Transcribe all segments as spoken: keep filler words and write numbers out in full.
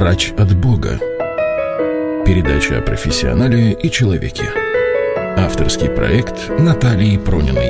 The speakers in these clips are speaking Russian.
Врач от Бога. Передача о профессионале и человеке. Авторский проект Натальи Прониной.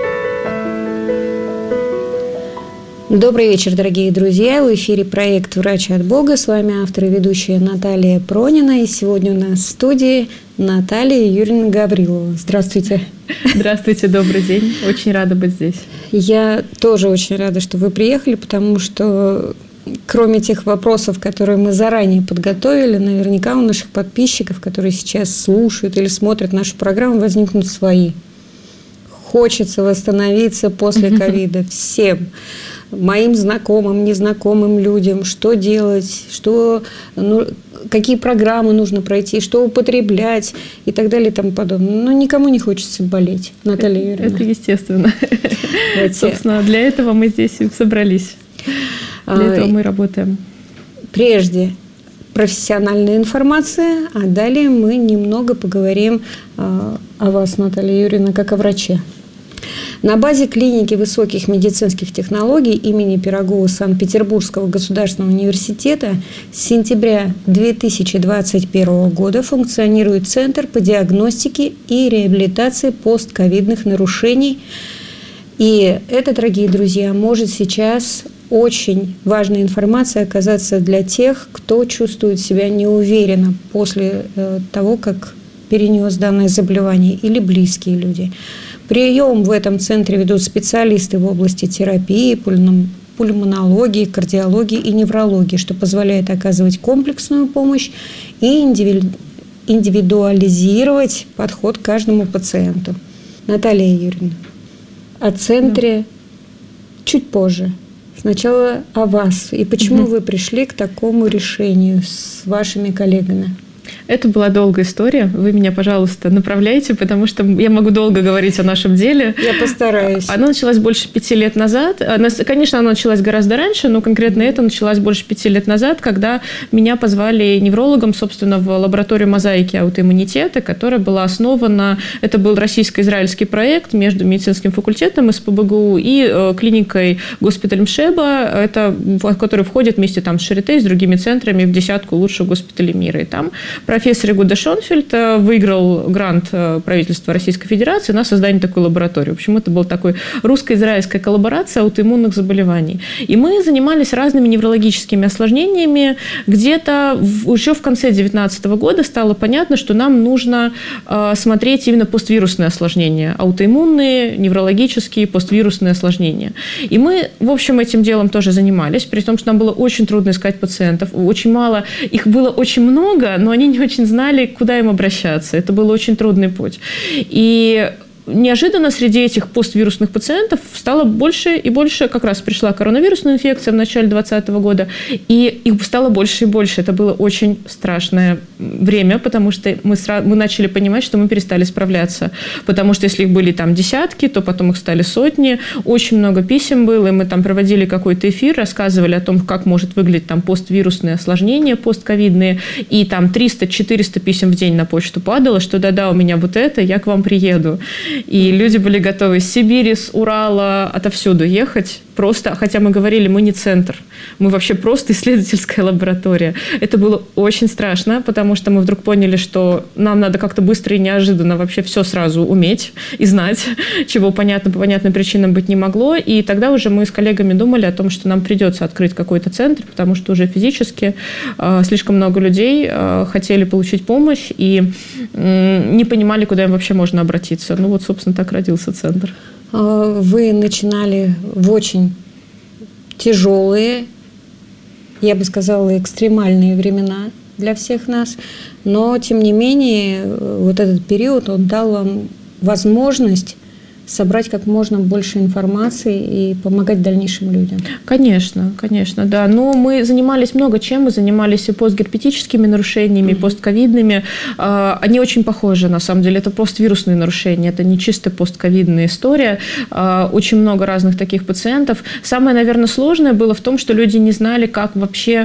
Добрый вечер, дорогие друзья. В эфире проект «Врач от Бога». С вами автор и ведущая Наталья Пронина. И сегодня у нас в студии Наталья Юрьевна Гаврилова. Здравствуйте. Здравствуйте, добрый день. Очень рада быть здесь. Я тоже очень рада, что вы приехали, потому что кроме тех вопросов, которые мы заранее подготовили, наверняка у наших подписчиков, которые сейчас слушают или смотрят нашу программу, возникнут свои. Хочется восстановиться после ковида всем. Моим знакомым, незнакомым людям, что делать, что, ну, какие программы нужно пройти, что употреблять и так далее и тому подобное. Но никому не хочется болеть, Наталья Юрьевна. Это естественно. Давайте. Собственно, для этого мы здесь и собрались. Для этого мы работаем. Прежде профессиональная информация, а далее мы немного поговорим о вас, Наталья Юрьевна, как о враче. На базе клиники высоких медицинских технологий имени Пирогова Санкт-Петербургского государственного университета с сентября две тысячи двадцать первого года функционирует Центр по диагностике и реабилитации постковидных нарушений. И это, дорогие друзья, может сейчас очень важная информация оказаться для тех, кто чувствует себя неуверенно после того, как перенес данное заболевание, или близкие люди. Прием в этом центре ведут специалисты в области терапии, пульмонологии, кардиологии и неврологии, что позволяет оказывать комплексную помощь и индивидуализировать подход к каждому пациенту. Наталья Юрьевна, о центре да. чуть позже. Сначала о вас и почему угу. вы пришли к такому решению с вашими коллегами. Это была долгая история. Вы меня, пожалуйста, направляйте, потому что я могу долго говорить о нашем деле. Я постараюсь. Она началась больше пяти лет назад. Конечно, она началась гораздо раньше, но конкретно это началась больше пяти лет назад, когда меня позвали неврологом, собственно, в лабораторию мозаики аутоиммунитета, которая была основана... Это был российско-израильский проект между медицинским факультетом эс пэ бэ гэ у и клиникой госпиталь Мшеба, это, в который входит вместе там, с Шарите и с другими центрами в десятку лучших госпиталей мира. И там профессор Игуда Шонфельд выиграл грант правительства Российской Федерации на создание такой лаборатории. В общем, это была такой русско-израильская коллаборация аутоиммунных заболеваний. И мы занимались разными неврологическими осложнениями. Где-то еще в конце две тысячи девятнадцатого года стало понятно, что нам нужно смотреть именно поствирусные осложнения. Аутоиммунные, неврологические, поствирусные осложнения. И мы, в общем, этим делом тоже занимались, при том, что нам было очень трудно искать пациентов. Очень мало, их было очень много, но они не очень знали, куда им обращаться. Это был очень трудный путь. И неожиданно среди этих поствирусных пациентов стало больше и больше, как раз пришла коронавирусная инфекция в начале двадцатого года, и их стало больше и больше. Это было очень страшное время, потому что мы, сразу, мы начали понимать, что мы перестали справляться. Потому что если их были там десятки, то потом их стали сотни. Очень много писем было, и мы там проводили какой-то эфир, рассказывали о том, как может выглядеть там поствирусные осложнения, постковидные, и там триста-четыреста писем в день на почту падало, что да-да, у меня вот это, я к вам приеду. И люди были готовы из Сибири, с Урала, отовсюду ехать. Просто, хотя мы говорили, мы не центр, мы вообще просто исследовательская лаборатория. Это было очень страшно, потому что мы вдруг поняли, что нам надо как-то быстро и неожиданно вообще все сразу уметь и знать, чего понятно, по понятным причинам быть не могло. И тогда уже мы с коллегами думали о том, что нам придется открыть какой-то центр, потому что уже физически э, слишком много людей э, хотели получить помощь и э, не понимали, куда им вообще можно обратиться. Ну вот, собственно, так родился центр. Вы начинали в очень тяжелые, я бы сказала, экстремальные времена для всех нас, но, тем не менее, вот этот период, он дал вам возможность собрать как можно больше информации и помогать дальнейшим людям. Конечно, конечно, да. Но мы занимались много чем. Мы занимались и постгерпетическими нарушениями, mm-hmm. и постковидными. Они очень похожи, на самом деле. Это поствирусные нарушения, это не чисто постковидная история. Очень много разных таких пациентов. Самое, наверное, сложное было в том, что люди не знали, как вообще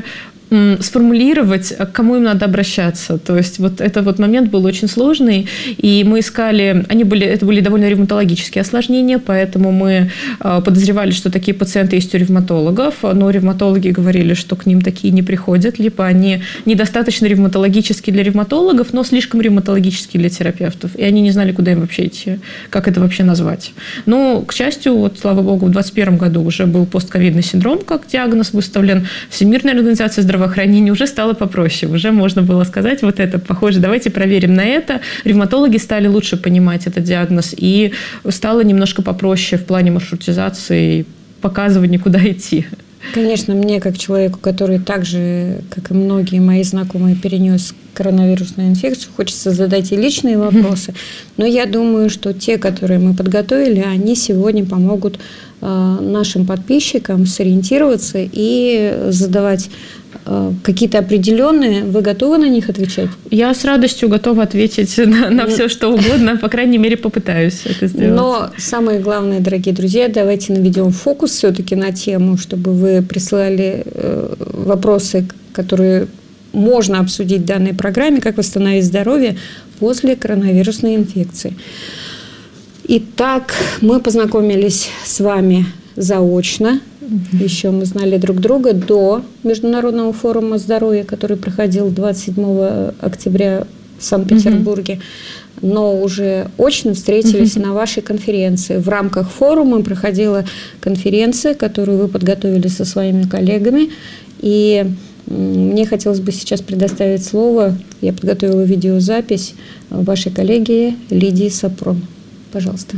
сформулировать, к кому им надо обращаться. То есть вот этот вот момент был очень сложный, и мы искали, они были, это были довольно ревматологические осложнения, поэтому мы подозревали, что такие пациенты есть у ревматологов, но ревматологи говорили, что к ним такие не приходят, либо они недостаточно ревматологические для ревматологов, но слишком ревматологические для терапевтов, и они не знали, куда им вообще идти, как это вообще назвать. Но, к счастью, вот, слава богу, в двадцать первом году уже был постковидный синдром, как диагноз выставлен. Всемирная организация здравоохранения здравоохранения уже стало попроще. Уже можно было сказать, вот это похоже, давайте проверим на это. Ревматологи стали лучше понимать этот диагноз, и стало немножко попроще в плане маршрутизации, показывания, куда идти. Конечно, мне, как человеку, который так же, как и многие мои знакомые, перенес коронавирусную инфекцию, хочется задать и личные вопросы. Но я думаю, что те, которые мы подготовили, они сегодня помогут э, нашим подписчикам сориентироваться и задавать э, какие-то определенные. Вы готовы на них отвечать? Я с радостью готова ответить на, на все, что угодно. По крайней мере, попытаюсь это сделать. Но самое главное, дорогие друзья, давайте наведем фокус все-таки на тему, чтобы вы присылали э, вопросы, которые можно обсудить в данной программе, как восстановить здоровье после коронавирусной инфекции. Итак, мы познакомились с вами заочно. Mm-hmm. Еще мы знали друг друга до Международного форума здоровья, который проходил двадцать седьмого октября в Санкт-Петербурге. Mm-hmm. Но уже очно встретились mm-hmm. на вашей конференции. В рамках форума проходила конференция, которую вы подготовили со своими коллегами. И мне хотелось бы сейчас предоставить слово, я подготовила видеозапись, вашей коллеге Лидии Сапрон. Пожалуйста.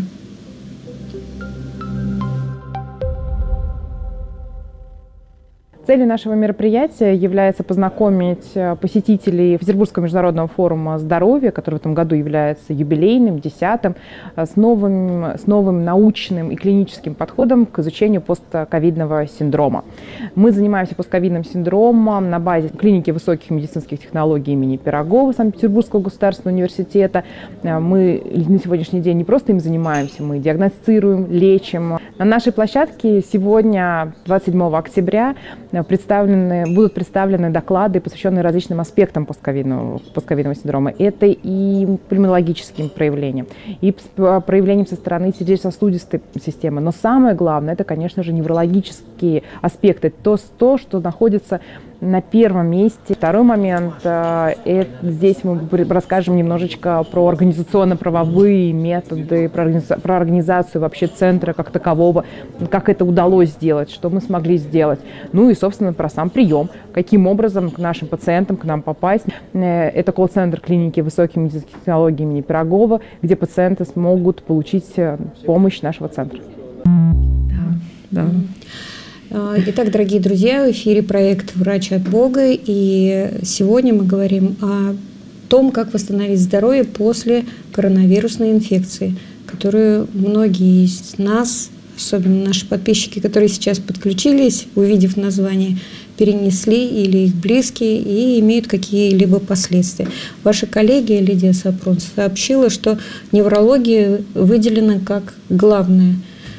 Целью нашего мероприятия является познакомить посетителей Петербургского международного форума здоровья, который в этом году является юбилейным, десятым, с новым, с новым научным и клиническим подходом к изучению постковидного синдрома. Мы занимаемся постковидным синдромом на базе клиники высоких медицинских технологий имени Пирогова Санкт-Петербургского государственного университета. Мы на сегодняшний день не просто им занимаемся, мы диагностируем, лечим. На нашей площадке сегодня, двадцать седьмого октября, Представлены, будут представлены доклады, посвященные различным аспектам постковидного, постковидного синдрома. Это и пульмонологическим проявлениям, и проявлением со стороны сердечно-сосудистой системы. Но самое главное, это, конечно же, неврологические аспекты. То, то что находится на первом месте. Второй момент, это, здесь мы расскажем немножечко про организационно-правовые методы, про, организа, про организацию вообще центра как такового, как это удалось сделать, что мы смогли сделать. Ну и, собственно, про сам прием, каким образом к нашим пациентам, к нам попасть. Это колл-центр клиники высоких медицинских технологий имени Пирогова, где пациенты смогут получить помощь нашего центра. Да, да. Итак, дорогие друзья, в эфире проект «Врач от Бога», и сегодня мы говорим о том, как восстановить здоровье после коронавирусной инфекции, которую многие из нас, особенно наши подписчики, которые сейчас подключились, увидев название, перенесли или их близкие и имеют какие-либо последствия. Ваша коллега Лидия Сапрон сообщила, что неврология выделена как главное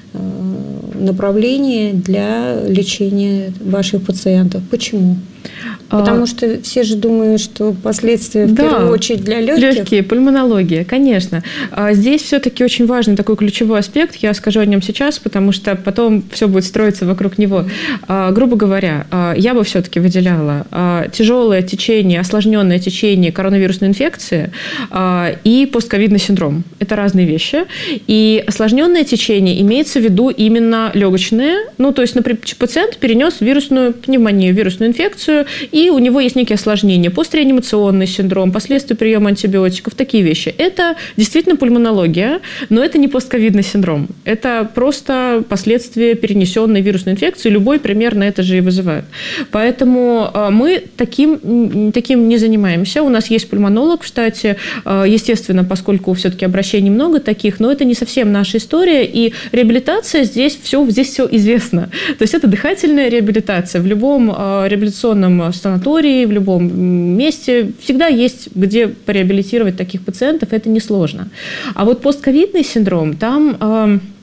направление для лечения ваших пациентов. Почему? Потому что все же думают, что последствия в да, первую очередь для легких. Легкие, пульмонология, конечно. Здесь все-таки очень важный такой ключевой аспект, я скажу о нем сейчас, потому что потом все будет строиться вокруг него. Грубо говоря, я бы все-таки выделяла тяжелое течение, осложненное течение коронавирусной инфекции и постковидный синдром. Это разные вещи. И осложненное течение имеется в виду именно легочное. Ну, то есть, например, пациент перенес вирусную пневмонию, вирусную инфекцию, и у него есть некие осложнения, постреанимационный синдром, последствия приема антибиотиков, такие вещи. Это действительно пульмонология, но это не постковидный синдром. Это просто последствия перенесенной вирусной инфекции. Любой примерно это же и вызывает. Поэтому мы таким, таким не занимаемся. У нас есть пульмонолог в штате. Естественно, поскольку все-таки обращений много таких, но это не совсем наша история. И реабилитация здесь все, здесь все известно. То есть это дыхательная реабилитация. В любом реабилитационном санатории, в любом месте всегда есть где пореабилитировать таких пациентов, это несложно. А вот постковидный синдром, там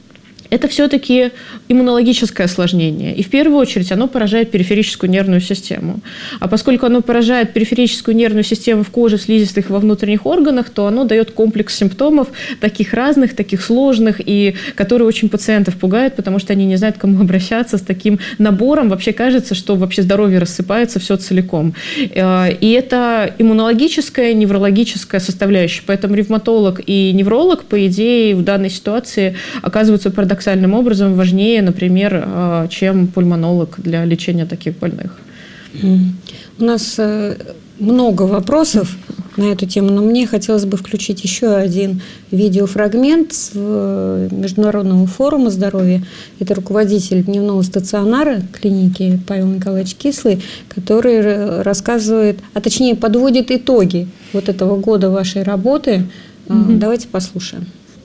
это все-таки иммунологическое осложнение. И в первую очередь оно поражает периферическую нервную систему. А поскольку оно поражает периферическую нервную систему в коже, в слизистых, во внутренних органах, то оно дает комплекс симптомов таких разных, таких сложных, и которые очень пациентов пугают, потому что они не знают, к кому обращаться с таким набором. Вообще кажется, что вообще здоровье рассыпается все целиком. И это иммунологическая, неврологическая составляющая. Поэтому ревматолог и невролог, по идее, в данной ситуации оказываются парадоксальными образом важнее, например, чем пульмонолог для лечения таких больных. У нас много вопросов на эту тему, но мне хотелось бы включить еще один видеофрагмент с Международного форума здоровья. Это руководитель дневного стационара клиники Павел Николаевич Кислый, который рассказывает, а точнее подводит итоги вот этого года вашей работы. Mm-hmm. Давайте послушаем.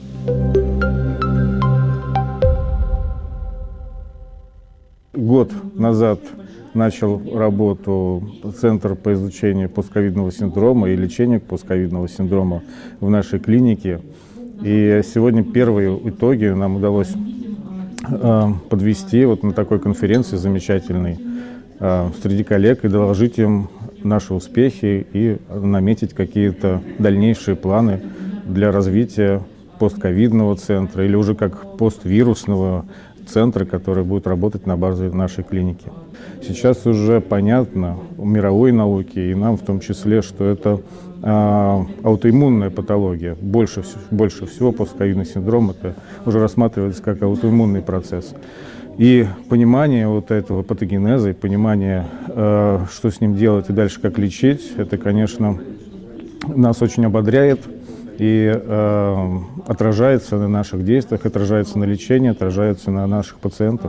Год назад начал работу Центр по изучению постковидного синдрома и лечению постковидного синдрома в нашей клинике. И сегодня первые итоги нам удалось э, подвести вот на такой конференции замечательной э, среди коллег и доложить им наши успехи и наметить какие-то дальнейшие планы для развития постковидного центра или уже как поствирусного центра, который будет работать на базе нашей клиники. Сейчас уже понятно у мировой науки, и нам в том числе, что это э, аутоиммунная патология. Больше, больше всего постковидный синдром это уже рассматривается как аутоиммунный процесс. И понимание вот этого патогенеза, и понимание, э, что с ним делать и дальше как лечить, это, конечно, нас очень ободряет. И э, отражается на наших действиях, отражается на лечении, отражается на наших пациентах.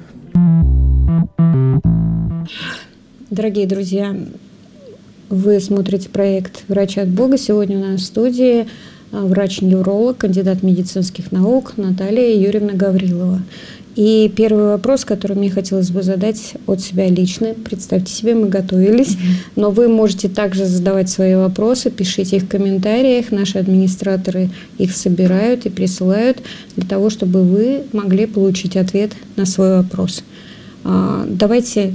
Дорогие друзья, вы смотрите проект «Врачи от Бога». Сегодня у нас в студии врач-невролог, кандидат медицинских наук Наталья Юрьевна Гаврилова. И первый вопрос, который мне хотелось бы задать от себя лично, представьте себе, мы готовились, но вы можете также задавать свои вопросы, пишите их в комментариях, наши администраторы их собирают и присылают для того, чтобы вы могли получить ответ на свой вопрос. Давайте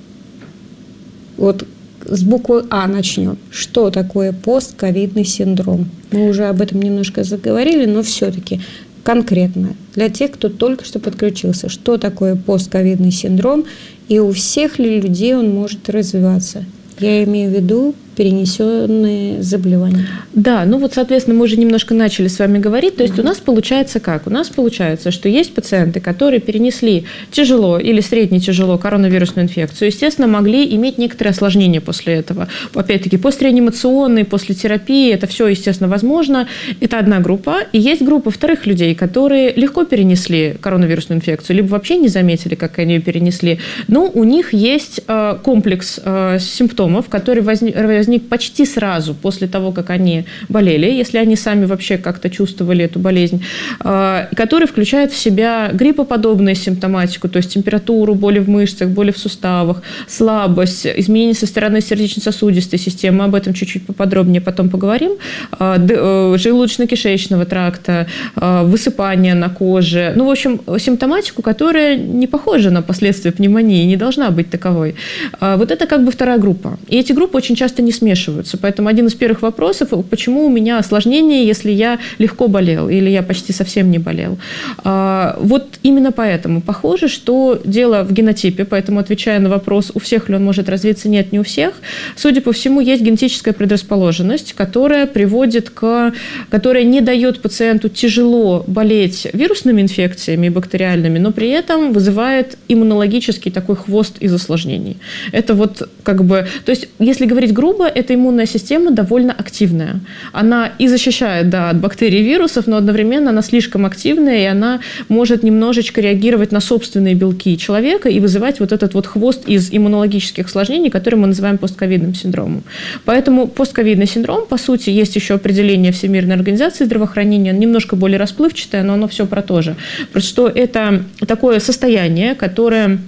вот с буквы А начнем. Что такое постковидный синдром? Мы уже об этом немножко заговорили, но все-таки конкретно для тех, кто только что подключился, что такое постковидный синдром и у всех ли людей он может развиваться. Я имею в виду перенесенные заболевания. Да, ну вот, соответственно, мы уже немножко начали с вами говорить. То есть mm-hmm. у нас получается как? У нас получается, что есть пациенты, которые перенесли тяжело или средне тяжело коронавирусную инфекцию, естественно, могли иметь некоторые осложнения после этого. Опять-таки, постреанимационные, после терапии, это все, естественно, возможно. Это одна группа. И есть группа вторых людей, которые легко перенесли коронавирусную инфекцию, либо вообще не заметили, как они ее перенесли. Но у них есть э, комплекс э, симптомов, который возник возник почти сразу после того, как они болели, если они сами вообще как-то чувствовали эту болезнь, который включает в себя гриппоподобную симптоматику, то есть температуру, боли в мышцах, боли в суставах, слабость, изменения со стороны сердечно-сосудистой системы, мы об этом чуть-чуть поподробнее потом поговорим, желудочно-кишечного тракта, высыпание на коже, ну, в общем, симптоматику, которая не похожа на последствия пневмонии, не должна быть таковой. Вот это как бы вторая группа. И эти группы очень часто не смешиваются. Поэтому один из первых вопросов, почему у меня осложнение, если я легко болел или я почти совсем не болел. Вот именно поэтому похоже, что дело в генотипе, поэтому, отвечая на вопрос, у всех ли он может развиться, нет, не у всех. Судя по всему, есть генетическая предрасположенность, которая приводит к, которая не дает пациенту тяжело болеть вирусными инфекциями и бактериальными, но при этом вызывает иммунологический такой хвост из осложнений. Это вот как бы, то есть, если говорить грубо, эта иммунная система довольно активная. Она и защищает, да, от бактерий и вирусов, но одновременно она слишком активная, и она может немножечко реагировать на собственные белки человека и вызывать вот этот вот хвост из иммунологических осложнений, который мы называем постковидным синдромом. Поэтому постковидный синдром, по сути, есть еще определение Всемирной организации здравоохранения, немножко более расплывчатое, но оно все про то же. Просто что это такое состояние, которое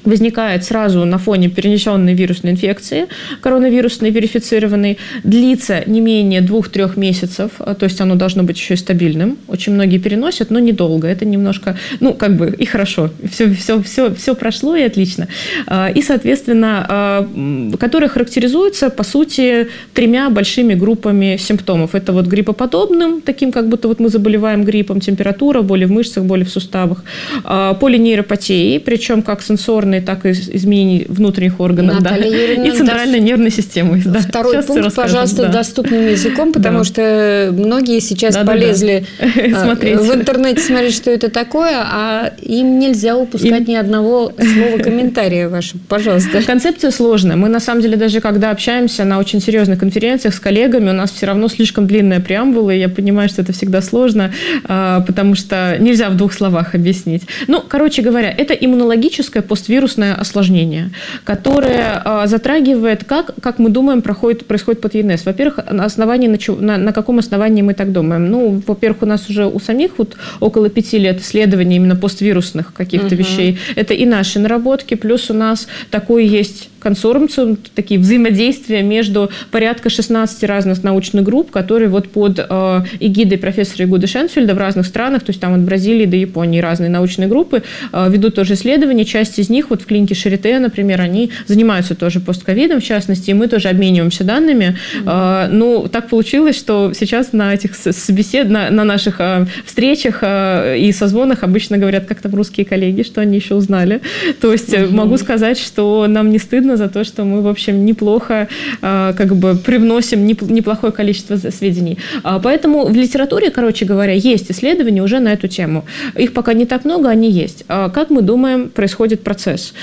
возникает сразу на фоне перенесенной вирусной инфекции, коронавирусной, верифицированной, длится не менее двух-трех месяцев, то есть оно должно быть еще и стабильным. Очень многие переносят, но недолго. Это немножко, ну, как бы и хорошо. Все, все, все, все прошло и отлично. И, соответственно, которое характеризуется, по сути, тремя большими группами симптомов. Это вот гриппоподобным, таким, как будто вот мы заболеваем гриппом, температура, боли в мышцах, боли в суставах, полинейропатией, причем как сенсорной, так и изменений внутренних органов, да, и центральной дос... нервной системы. Да. Второй сейчас пункт, пожалуйста, да. доступным языком, потому да. что многие сейчас да, полезли да, да. в интернете смотреть, что это такое, а им нельзя упускать им... ни одного слова комментария вашего. Пожалуйста. Концепция сложная. Мы, на самом деле, даже когда общаемся на очень серьезных конференциях с коллегами, у нас все равно слишком длинная преамбула, и я понимаю, что это всегда сложно, потому что нельзя в двух словах объяснить. Ну, короче говоря, это иммунологическое поствирусное осложнение, которое а, затрагивает, как, как мы думаем, проходит, происходит патогенез. Во-первых, на, основании, на, на, на каком основании мы так думаем? Ну, во-первых, у нас уже у самих вот около пяти лет исследований именно поствирусных каких-то uh-huh. вещей. Это и наши наработки, плюс у нас такой есть консорциум, такие взаимодействия между порядка шестнадцати разных научных групп, которые вот под э, эгидой профессора Игуда Шенфельда в разных странах, то есть там от Бразилии до Японии разные научные группы э, ведут тоже исследования. Часть из них вот в клинике Шарите, например, они занимаются тоже постковидом, в частности, и мы тоже обмениваемся данными. Mm-hmm. Э, ну, так получилось, что сейчас на этих собесед... на, на наших э, встречах э, и созвонах обычно говорят, как там русские коллеги, что они еще узнали. То есть mm-hmm. могу сказать, что нам не стыдно за то, что мы, в общем, неплохо э, как бы привносим неплохое количество сведений. Поэтому в литературе, короче говоря, есть исследования уже на эту тему. Их пока не так много, они есть. Как мы думаем, происходит процесс?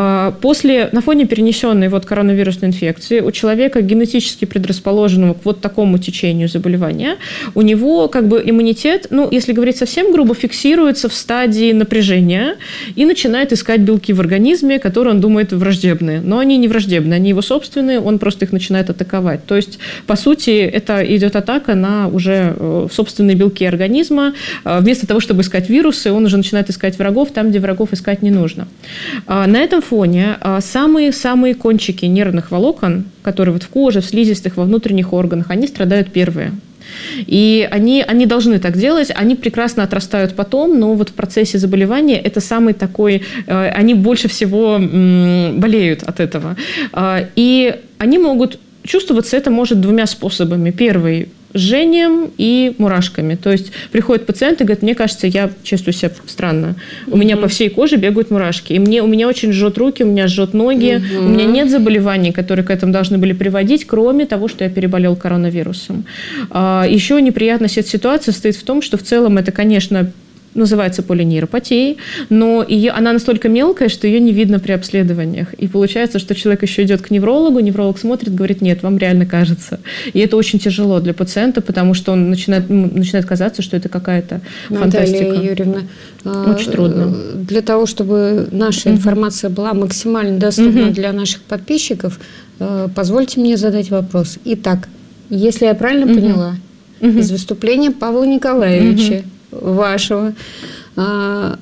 После, на фоне перенесенной вот коронавирусной инфекции у человека генетически предрасположенного к вот такому течению заболевания, у него как бы иммунитет, ну, если говорить совсем грубо, фиксируется в стадии напряжения и начинает искать белки в организме, которые он думает враждебные. Но они не враждебные, они его собственные, он просто их начинает атаковать. То есть, по сути, это идет атака на уже собственные белки организма. Вместо того, чтобы искать вирусы, он уже начинает искать врагов там, где врагов искать не нужно. На этом фоне самые-самые кончики нервных волокон, которые вот в коже, в слизистых, во внутренних органах, они страдают первые. И они, они должны так делать, они прекрасно отрастают потом, но вот в процессе заболевания это самый такой, они больше всего болеют от этого. И они могут чувствоваться, это может двумя способами. Первый – жжением и мурашками. То есть приходит пациент и говорит, мне кажется, я чувствую себя странно. У mm-hmm. меня по всей коже бегают мурашки. И мне, у меня очень жжет руки, у меня жжет ноги. Mm-hmm. У меня нет заболеваний, которые к этому должны были приводить, кроме того, что я переболел коронавирусом. Еще неприятность этой ситуации состоит в том, что в целом это, конечно, называется полинейропатией, но ее, она настолько мелкая, что ее не видно при обследованиях. И получается, что человек еще идет к неврологу, невролог смотрит, говорит, нет, вам реально кажется. И это очень тяжело для пациента, потому что он начинает, начинает казаться, что это какая-то фантастика. Наталья Юрьевна, очень трудно. Для того, чтобы наша mm-hmm. информация была максимально доступна mm-hmm. для наших подписчиков, позвольте мне задать вопрос. Итак, если я правильно mm-hmm. поняла, mm-hmm. из выступления Павла Николаевича, mm-hmm. вашего, а,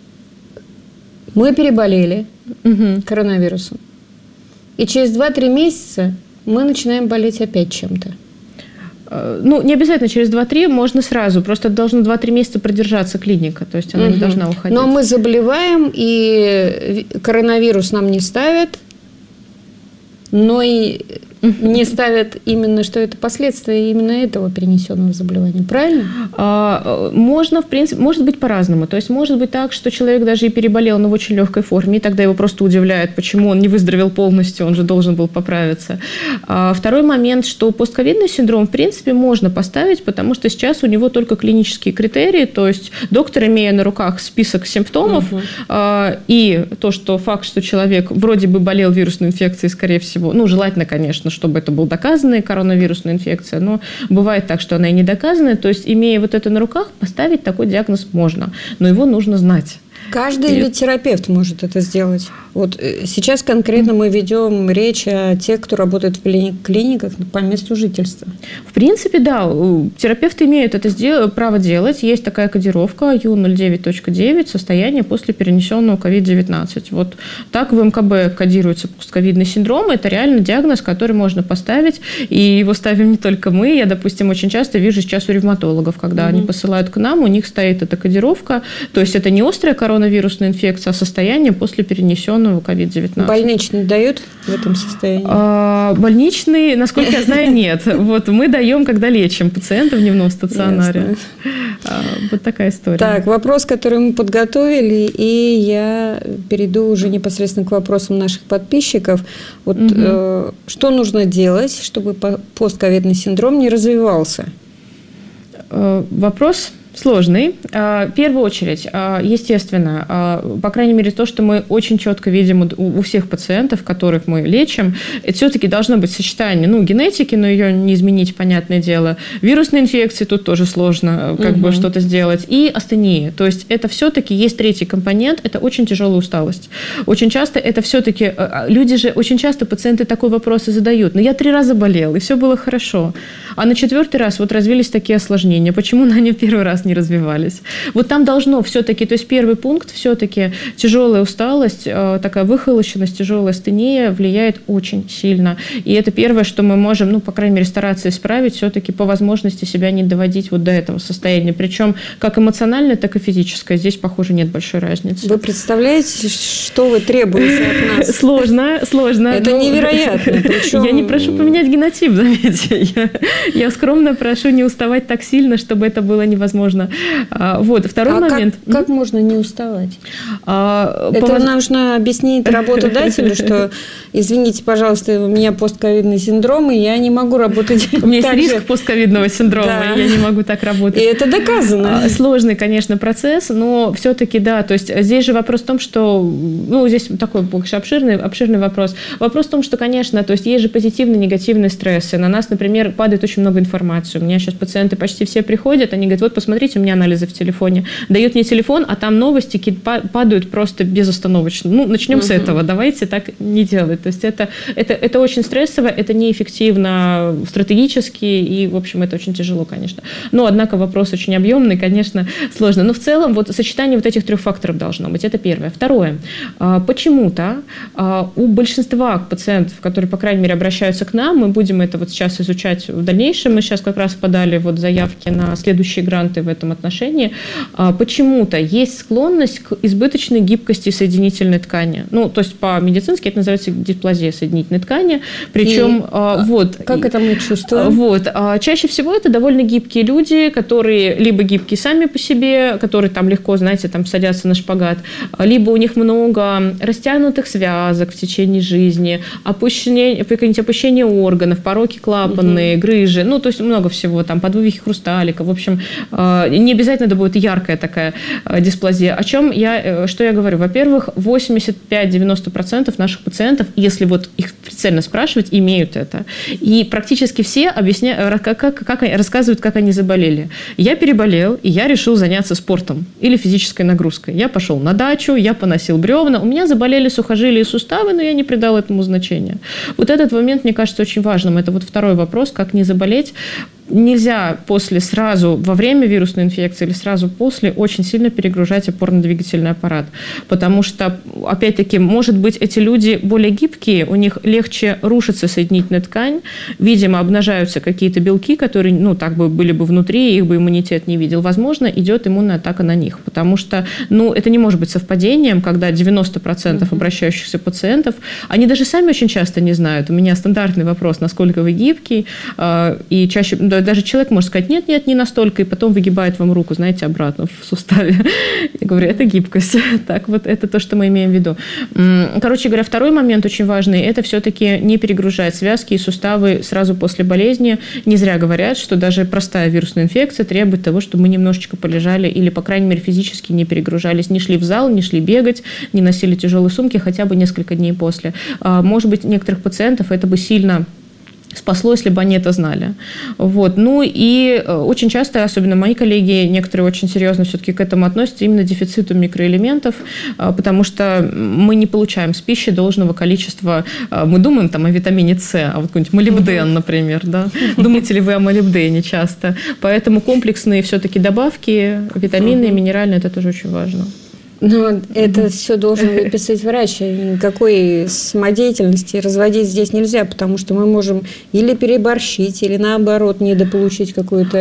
мы переболели угу. коронавирусом. И через два-три месяца мы начинаем болеть опять чем-то. Ну, не обязательно через два-три, можно сразу. Просто должна два-три месяца продержаться клиника, то есть она угу. не должна уходить. Но мы заболеваем, и коронавирус нам не ставят, но и не ставят именно, что это последствия именно этого перенесенного заболевания. Правильно? А, можно, в принципе, может быть по-разному. То есть может быть так, что человек даже и переболел, но в очень легкой форме, и тогда его просто удивляет, почему он не выздоровел полностью, он же должен был поправиться. А, второй момент, что постковидный синдром, в принципе, можно поставить, потому что сейчас у него только клинические критерии, то есть доктор, имея на руках список симптомов, угу. а, и то, что факт, что человек вроде бы болел вирусной инфекцией, скорее всего, ну, желательно, конечно, чтобы это была доказанная коронавирусная инфекция, но бывает так, что она и не доказанная. То есть, имея вот это на руках, поставить такой диагноз можно, но его нужно знать. Каждый или терапевт может это сделать? Вот сейчас конкретно мы ведем речь о тех, кто работает в клиниках по месту жительства. В принципе, да, терапевты имеют это право делать. Есть такая кодировка ю ноль девять точка девять «Состояние после перенесенного ковид девятнадцать». Вот так в эм ка бэ кодируется постковидный синдром. Это реально диагноз, который можно поставить, и его ставим не только мы. Я, допустим, очень часто вижу сейчас у ревматологов, когда угу. они посылают к нам, у них стоит эта кодировка. То есть это не острая коронавирусная инфекция, а состояние после перенесенного ковид девятнадцать. Больничный дают в этом состоянии? А, больничный, насколько я знаю, нет. Вот мы даем, когда лечим пациента в дневном стационаре. А, вот такая история. Так, вопрос, который мы подготовили, и я перейду уже непосредственно к вопросам наших подписчиков. Вот угу. э, что нужно делать, чтобы постковидный синдром не развивался? Э, вопрос сложный. В первую очередь, естественно, по крайней мере, то, что мы очень четко видим у всех пациентов, которых мы лечим, это все-таки должно быть сочетание, ну, генетики, но ее не изменить, понятное дело, вирусной инфекции, тут тоже сложно как угу. бы что-то сделать, и астении. То есть это все-таки есть третий компонент, это очень тяжелая усталость. Очень часто это все-таки, люди же, очень часто пациенты такой вопрос и задают, но я три раза болел, и все было хорошо. А на четвертый раз вот развились такие осложнения. Почему на они первый раз не развивались? Вот там должно все-таки, то есть первый пункт все-таки тяжелая усталость, такая выхолощенность, тяжелая астения влияет очень сильно. И это первое, что мы можем, ну, по крайней мере, стараться исправить, все-таки по возможности себя не доводить вот до этого состояния. Причем как эмоциональное, так и физическое. Здесь, похоже, нет большой разницы. Вы представляете, что вы требуете от нас? Сложно, сложно. Это но... невероятно. Причем... Я не прошу поменять генотип, заметьте. Я, я скромно прошу не уставать так сильно, чтобы это было невозможно. Вот. Второй а момент. Как, как можно не уставать? А, это по... нужно объяснить работодателю, что, извините, пожалуйста, у меня постковидный синдром, и я не могу работать. У меня есть риск постковидного синдрома, и я не могу так работать. И это доказано. Сложный, конечно, процесс, но все-таки, да, то есть здесь же вопрос в том, что, ну, здесь такой больше обширный, обширный вопрос. Вопрос в том, что, конечно, то есть есть же позитивные, негативные стрессы. На нас, например, падает очень много информации. У меня сейчас пациенты почти все приходят, они говорят, вот посмотрите, у меня анализы в телефоне. Дают мне телефон, а там новости падают просто безостановочно. Ну, начнем uh-huh. с этого, давайте так не делать. То есть это, это, это очень стрессово, это неэффективно стратегически, и, в общем, это очень тяжело, конечно. Но, однако, вопрос очень объемный, конечно, сложно. Но в целом вот сочетание вот этих трех факторов должно быть. Это первое. Второе. Почему-то у большинства пациентов, которые, по крайней мере, обращаются к нам, мы будем это вот сейчас изучать в дальнейшем, мы сейчас как раз подали вот заявки на следующие гранты в этом отношении, почему-то есть склонность к избыточной гибкости соединительной ткани. Ну, то есть по-медицински это называется дисплазия соединительной ткани. Причем, и вот... Как это мы чувствуем? Вот. Чаще всего это довольно гибкие люди, которые либо гибкие сами по себе, которые там легко, знаете, там садятся на шпагат, либо у них много растянутых связок в течение жизни, опущение, опущение органов, пороки клапанные, угу. грыжи, ну, то есть много всего, там, подвывихи хрусталика, в общем, не обязательно это будет яркая такая дисплазия. О чем я, что я говорю? Во-первых, восемьдесят пять - девяносто процентов наших пациентов, если вот их прицельно спрашивать, имеют это. И практически все объясняют, как, как, как, рассказывают, как они заболели. Я переболел, и я решил заняться спортом или физической нагрузкой. Я пошел на дачу, я поносил бревна, у меня заболели сухожилия и суставы, но я не придал этому значения. Вот этот момент, мне кажется, очень важным. Это вот второй вопрос, как не заболеть. Нельзя после, сразу, во время вирусной инфекции или сразу после очень сильно перегружать опорно-двигательный аппарат. Потому что, опять-таки, может быть, эти люди более гибкие, у них легче рушится соединительная ткань, видимо, обнажаются какие-то белки, которые, ну, так бы были бы внутри, их бы иммунитет не видел. Возможно, идет иммунная атака на них. Потому что, ну, это не может быть совпадением, когда девяносто процентов обращающихся пациентов, они даже сами очень часто не знают. У меня стандартный вопрос, насколько вы гибкий, и чаще... Даже человек может сказать, нет, нет, не настолько, и потом выгибает вам руку, знаете, обратно в суставе. Я говорю, это гибкость. Так вот, это то, что мы имеем в виду. Короче говоря, второй момент очень важный, это все-таки не перегружать связки и суставы сразу после болезни. Не зря говорят, что даже простая вирусная инфекция требует того, чтобы мы немножечко полежали или, по крайней мере, физически не перегружались, не шли в зал, не шли бегать, не носили тяжелые сумки хотя бы несколько дней после. Может быть, некоторых пациентов это бы сильно спасло, если бы они это знали. Вот. Ну и очень часто, особенно мои коллеги, некоторые очень серьезно все-таки к этому относятся, именно дефициту микроэлементов, потому что мы не получаем с пищи должного количества. Мы думаем там о витамине С, а вот какой-нибудь молибден, например, да? Думаете ли вы о молибдене часто? Поэтому комплексные все-таки добавки, витаминные, минеральные, это тоже очень важно. Но это все должен выписать врач. Никакой самодеятельности разводить здесь нельзя, потому что мы можем или переборщить, или наоборот недополучить какую-то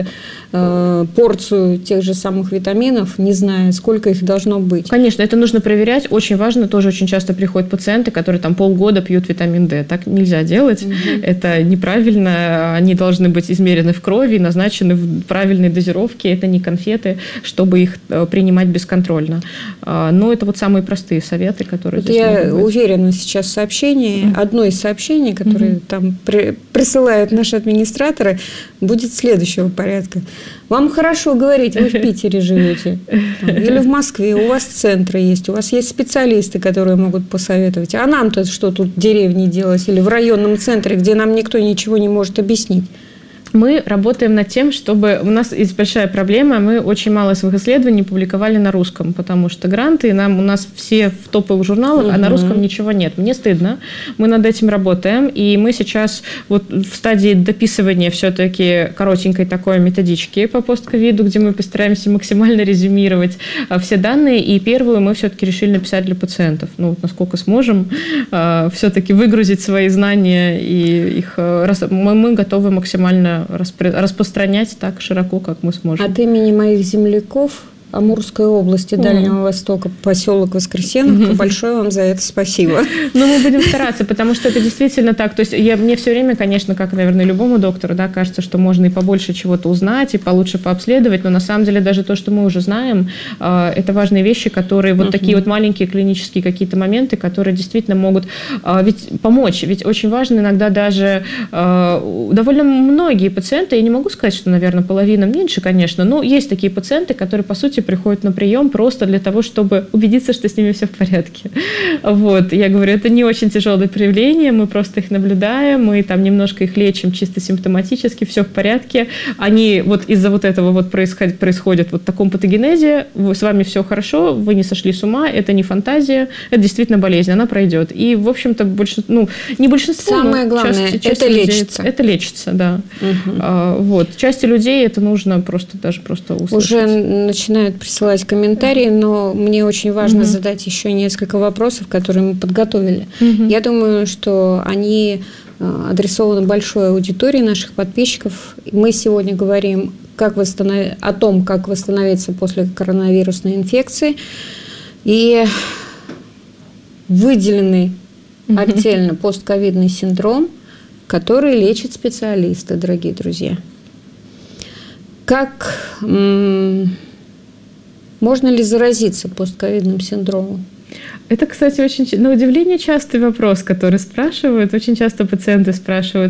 э, порцию тех же самых витаминов, не зная, сколько их должно быть. Конечно, это нужно проверять. Очень важно, тоже очень часто приходят пациенты, которые там полгода пьют витамин D. Так нельзя делать. Угу. Это неправильно. Они должны быть измерены в крови, назначены в правильной дозировке. Это не конфеты, чтобы их принимать бесконтрольно. Но это вот самые простые советы, которые вот здесь я могут быть. Уверена сейчас в сообщении, mm-hmm. одно из сообщений, которые mm-hmm. там при, присылают наши администраторы, будет следующего порядка. Вам хорошо говорить, вы в Питере живете, там, или в Москве, у вас центры есть, у вас есть специалисты, которые могут посоветовать. А нам-то что тут в деревне делать или в районном центре, где нам никто ничего не может объяснить? Мы работаем над тем, чтобы... У нас есть большая проблема, мы очень мало своих исследований публиковали на русском, потому что гранты нам, у нас все в топовых журналах, угу. а на русском ничего нет. Мне стыдно. Мы над этим работаем, и мы сейчас вот в стадии дописывания все-таки коротенькой такой методички по постковиду, где мы постараемся максимально резюмировать все данные, и первую мы все-таки решили написать для пациентов. Ну, вот насколько сможем все-таки выгрузить свои знания, и их мы готовы максимально распространять так широко, как мы сможем. От имени моих земляков Амурской области, Дальнего Востока, поселок Воскресеновка, большое вам за это спасибо. Ну, мы будем стараться, потому что это действительно так. То есть я, мне все время, конечно, как, наверное, любому доктору, да, кажется, что можно и побольше чего-то узнать, и получше пообследовать, но на самом деле даже то, что мы уже знаем, это важные вещи, которые вот uh-huh. такие вот маленькие клинические какие-то моменты, которые действительно могут ведь помочь. Ведь очень важно иногда даже довольно многие пациенты, я не могу сказать, что, наверное, половина меньше, конечно, но есть такие пациенты, которые, по сути, приходят на прием просто для того, чтобы убедиться, что с ними все в порядке. Вот. Я говорю, это не очень тяжелое проявление, мы просто их наблюдаем, мы там немножко их лечим чисто симптоматически, все в порядке. Они вот из-за вот этого вот происходит, происходит вот в таком патогенезе, с вами все хорошо, вы не сошли с ума, это не фантазия, это действительно болезнь, она пройдет. И, в общем-то, больше, ну, не большинство, самое главное, части, части это людей, лечится. Это лечится, да. Угу. А, вот. Части людей это нужно просто даже просто услышать. Уже начинают присылать комментарии, но мне очень важно угу. задать еще несколько вопросов, которые мы подготовили. Угу. Я думаю, что они адресованы большой аудитории наших подписчиков. Мы сегодня говорим как восстанов... о том, как восстановиться после коронавирусной инфекции. И выделенный угу. отдельно постковидный синдром, который лечат специалисты, дорогие друзья. Как... М- Можно ли заразиться постковидным синдромом? Это, кстати, очень, на удивление частый вопрос, который спрашивают. Очень часто пациенты спрашивают.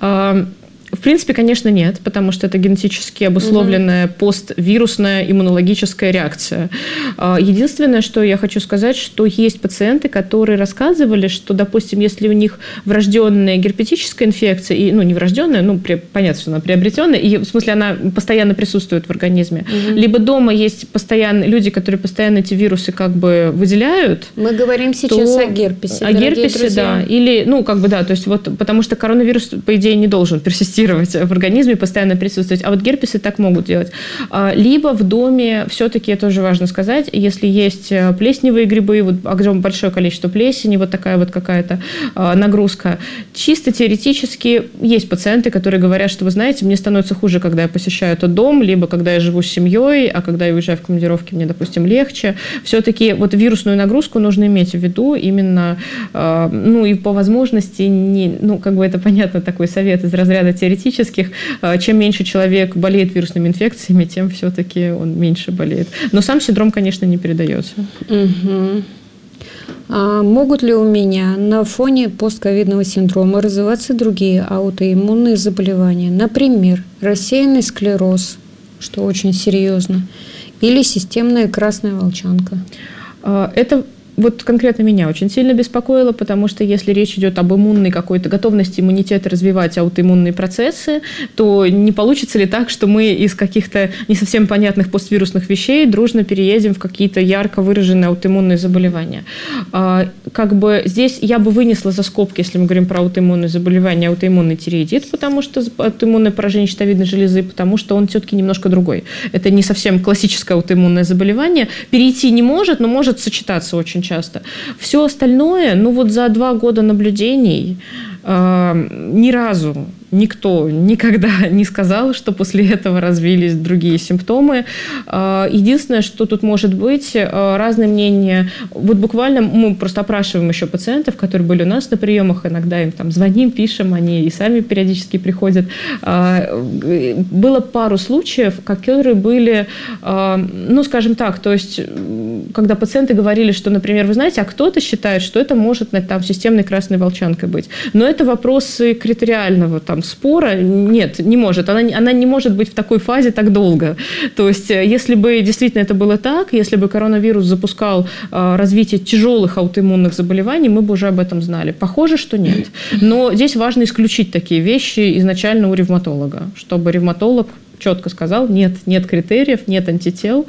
В принципе, конечно, нет, потому что это генетически обусловленная угу. поствирусная иммунологическая реакция. Единственное, что я хочу сказать, что есть пациенты, которые рассказывали, что, допустим, если у них врожденная герпетическая инфекция, и, ну, не врожденная, ну, при, понятно, что она приобретенная, и, в смысле, она постоянно присутствует в организме, угу. либо дома есть постоянно люди, которые постоянно эти вирусы как бы выделяют. Мы говорим сейчас то, о герпесе, о герпесе, друзья. Да. Или, ну, как бы, да, то есть вот, потому что коронавирус, по идее, не должен персистировать в организме, постоянно присутствовать. А вот герпесы так могут делать. Либо в доме, все-таки это тоже важно сказать, если есть плесневые грибы, вот большое количество плесени, вот такая вот какая-то нагрузка. Чисто теоретически есть пациенты, которые говорят, что, вы знаете, мне становится хуже, когда я посещаю этот дом, либо когда я живу с семьей, а когда я уезжаю в командировки, мне, допустим, легче. Все-таки вот вирусную нагрузку нужно иметь в виду именно, ну и по возможности, не, ну как бы это понятно, такой совет из разряда теоретических, чем меньше человек болеет вирусными инфекциями, тем все-таки он меньше болеет. Но сам синдром, конечно, не передается. Угу. А могут ли у меня на фоне постковидного синдрома развиваться другие аутоиммунные заболевания? Например, рассеянный склероз, что очень серьезно, или системная красная волчанка? Это вот конкретно меня очень сильно беспокоило, потому что если речь идет об иммунной какой-то готовности иммунитета развивать аутоиммунные процессы, то не получится ли так, что мы из каких-то не совсем понятных поствирусных вещей дружно переедем в какие-то ярко выраженные аутоиммунные заболевания? Как бы здесь я бы вынесла за скобки, если мы говорим про аутоиммунные заболевания, аутоиммунный тиреоидит, потому что аутоиммунное поражение щитовидной железы, потому что он все-таки немножко другой. Это не совсем классическое аутоиммунное заболевание. Перейти не может, но может сочетаться очень часто. Все остальное, ну вот за два года наблюдений э, ни разу никто никогда не сказал, что после этого развились другие симптомы. Единственное, что тут может быть, разные мнения. Вот буквально мы просто опрашиваем еще пациентов, которые были у нас на приемах, иногда им там звоним, пишем, они и сами периодически приходят. Было пару случаев, которые были, ну, скажем так, то есть, когда пациенты говорили, что, например, вы знаете, а кто-то считает, что это может там системной красной волчанкой быть. Но это вопросы критериального там спора. Нет, не может. Она, она не может быть в такой фазе так долго. То есть, если бы действительно это было так, если бы коронавирус запускал э, развитие тяжелых аутоиммунных заболеваний, мы бы уже об этом знали. Похоже, что нет. Но здесь важно исключить такие вещи изначально у ревматолога, чтобы ревматолог четко сказал, нет, нет критериев, нет антител,